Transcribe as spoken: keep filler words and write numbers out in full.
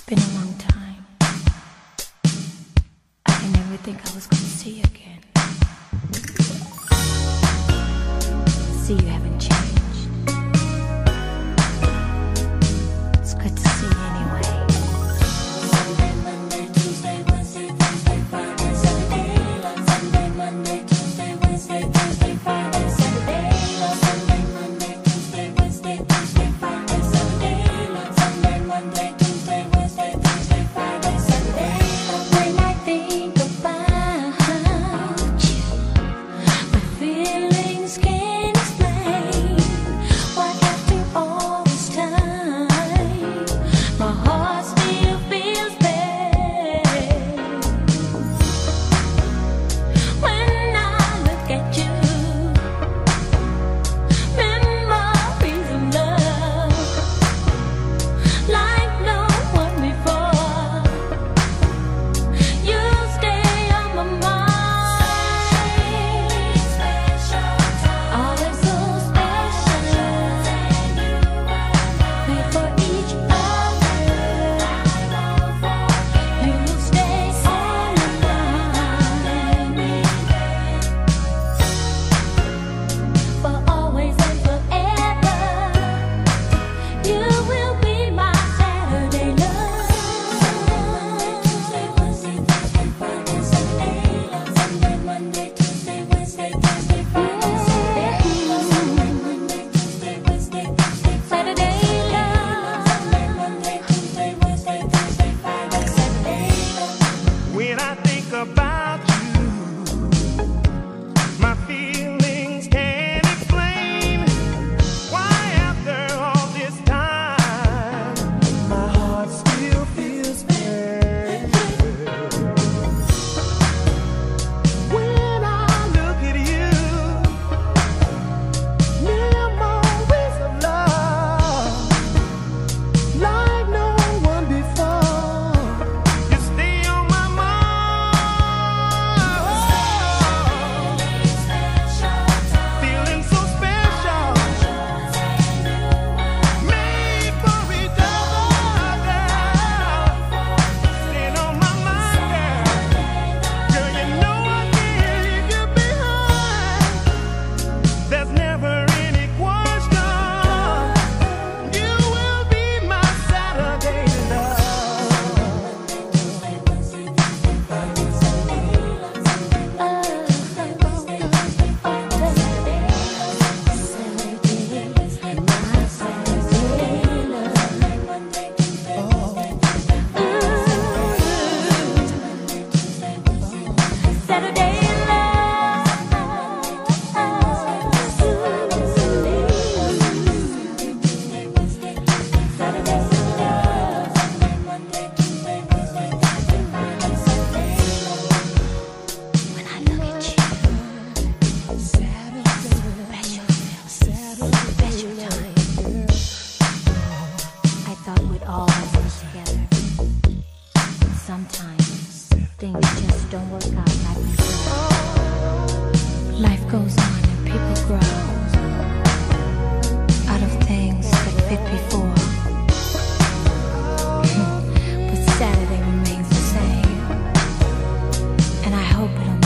been a long time. I didn't ever think I was gonna see you again. See, you haven't changed. It's good to see you anyway. Sunday, Monday, Tuesday, Wednesday, Thursday, Friday, Saturday. Sunday, Monday, Tuesday, Wednesday, Thursday, Friday, Saturday. Sunday, Monday, Tuesday, Wednesday, Thursday, Friday, Saturday. Sunday, Monday, Tuesday, Wednesday, Thursday, Friday, Saturday. When I think about you, my feelings can't explain why after all this time my heart still feels pain. When I look at you, memories of love like no one before. You stay on my mind, always so special. Made for each other, you will stay on my mind for always and forever. You will be my Saturday love. Sunday, Monday, Tuesday, Wednesday, Thursday, Friday, Saturday. Sunday, Monday, Tuesday, Wednesday, Thursday, Friday, Saturday. Sunday, Monday, Tuesday, Wednesday, Thursday, Saturday. Sunday, Monday, Tuesday, Wednesday, Thursday, Friday, Saturday. When I think about you, my feelings can't explain why after all this time my heart still feels pain. When I look at you, memories of love like no one before. You stay on my mind, feeling so special, made for each other. Staying on my mind, girl. Girl, you know I can't leave you behind. There's never any question. You will be my Saturday love. Saturday When I look at you, special, special time. I thought we'd always be together. Sometimes things just don't work out like we thought. Life goes on and people grow out of things that fit before. But Saturday remains the same, and I hope it'll